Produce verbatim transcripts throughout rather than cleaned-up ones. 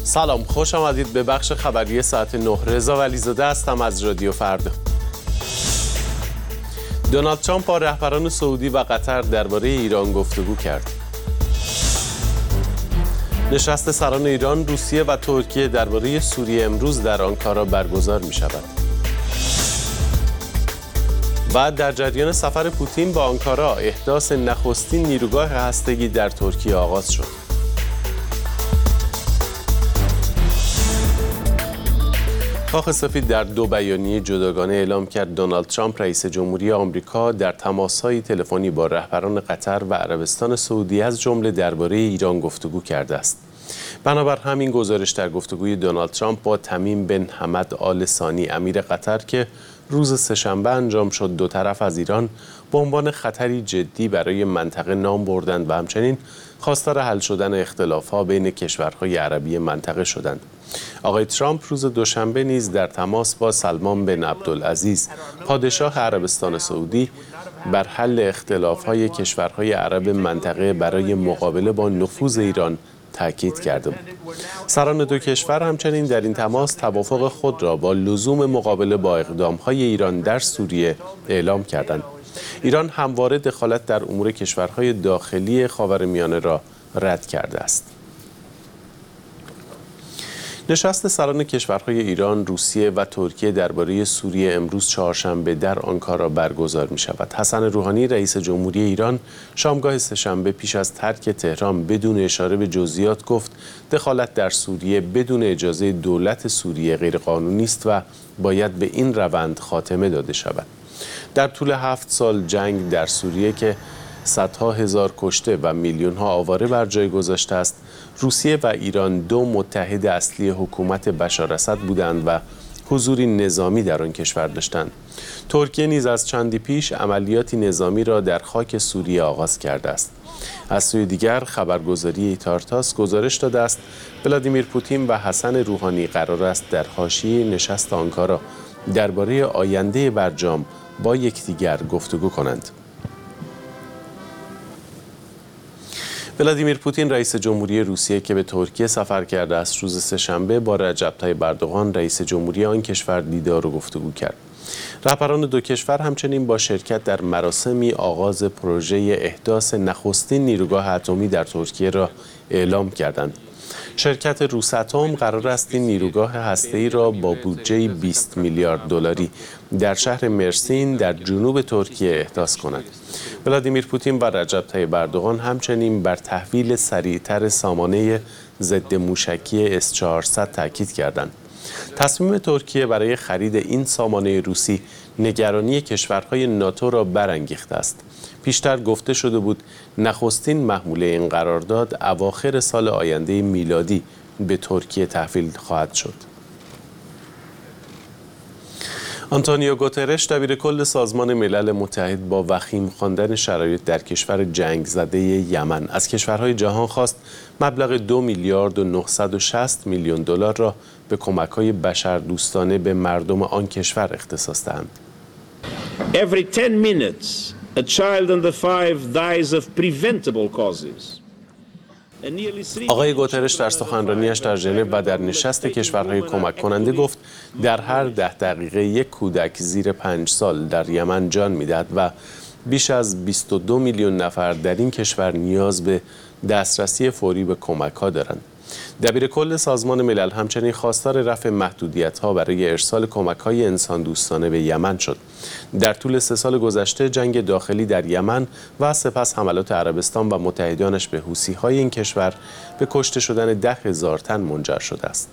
سلام، خوش آمدید به بخش خبری ساعت نه. رضا ولیزاده هستم از رادیو فردا. دونالد ترامپ با رهبران سعودی و قطر درباره ایران گفتگو کرد. نشست سران ایران، روسیه و ترکیه درباره سوریه امروز در آنکارا برگزار می شود. بعد در جریان سفر پوتین با آنکارا، احداث نخستین نیروگاه هسته‌ای در ترکیه آغاز شد. کاخ سفید در دو بیانیه جداگانه اعلام کرد دونالد ترامپ رئیس جمهوری آمریکا در تماس‌های تلفنی با رهبران قطر و عربستان سعودی از جمله درباره ایران گفتگو کرده است. بنابر همین گزارش در گفتگوی دونالد ترامپ با تمیم بن حمد آل ثانی امیر قطر که روز سه‌شنبه انجام شد، دو طرف از ایران به عنوان خطری جدی برای منطقه نام بردند و همچنین خواستار حل شدن اختلاف‌ها بین کشورهای عربی منطقه شدند. آقای ترامپ روز دوشنبه نیز در تماس با سلمان بن عبدالعزیز پادشاه عربستان سعودی بر حل اختلاف‌های کشورهای عرب منطقه برای مقابله با نفوذ ایران تاکید کرده بود. سران دو کشور همچنین در این تماس توافق خود را با لزوم مقابله با اقدام‌های ایران در سوریه اعلام کردند. ایران همواره دخالت در امور کشورهای داخلی خاورمیانه را رد کرده است. نشست سران کشورهای ایران، روسیه و ترکیه درباره سوریه امروز چهارشنبه در آنکارا برگزار می شود. حسن روحانی رئیس جمهوری ایران شامگاه سه‌شنبه پیش از ترک تهران بدون اشاره به جزئیات گفت دخالت در سوریه بدون اجازه دولت سوریه غیرقانونی است و باید به این روند خاتمه داده شود. در طول هفت سال جنگ در سوریه که صدها هزار کشته و میلیون ها آواره بر جای گذاشته است، روسیه و ایران دو متحد اصلی حکومت بشار اسد بودند و حضوری نظامی در آن کشور داشتند. ترکیه نیز از چندی پیش عملیاتی نظامی را در خاک سوریه آغاز کرده است. از سوی دیگر خبرگزاری تارتاس گزارش داده است ولادیمیر پوتین و حسن روحانی قرار است در حاشیه نشست آنکارا درباره آینده برجام با یکدیگر گفتگو کنند. ولادیمیر پوتین رئیس جمهوری روسیه که به ترکیه سفر کرده است، روز سه‌شنبه با رجب طیب اردوغان رئیس جمهوری آن کشور دیدار و گفتگو کرد. رهبران دو کشور همچنین با شرکت در مراسمی آغاز پروژه احداث نخستین نیروگاه اتمی در ترکیه را اعلام کردند. شرکت روساتوم قرار است این نیروگاه هسته‌ای را با بودجه بیست میلیارد دلاری در شهر مرسین در جنوب ترکیه احداث کند. ولادیمیر پوتین و رجب طیب اردوغان همچنین بر تحویل سریعتر سامانه ضد موشکی اس چهارصد تاکید کردند. تصمیم ترکیه برای خرید این سامانه روسی نگرانی کشورهای ناتو را برانگیخته است. پیشتر گفته شده بود نخستین محموله این قرارداد اواخر سال آینده میلادی به ترکیه تحویل خواهد شد. آنتونیو گوترش دبیرکل سازمان ملل متحد با وخیم خواندن شرایط در کشور جنگ زده یمن از کشورهای جهان خواست مبلغ دو میلیارد و نهصد و شصت میلیون دلار را به کمک‌های بشردوستانه به مردم آن کشور اختصاص دهند. Every ten minutes a child under five dies of preventable causes. آقای گوترش در سخنرانیش در ژنو و در نشست کشورهای کمک کننده گفت در هر ده دقیقه یک کودک زیر پنج سال در یمن جان می‌دهد و بیش از بیست و دو میلیون نفر در این کشور نیاز به دسترسی فوری به کمک‌ها دارند. دبیرکل سازمان ملل همچنین خواستار رفع محدودیت‌ها برای ارسال کمک‌های انسان دوستانه به یمن شد. در طول سه سال گذشته جنگ داخلی در یمن و سپس حملات عربستان و متحدانش به حوثی‌های این کشور به کشته شدن ده هزار تن منجر شده است.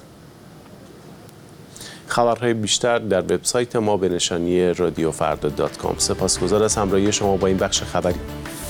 خبرهای بیشتر در وبسایت ما به نشانی رادیو فردا دات کام. سپاسگزار از همراهی شما با این بخش خبری.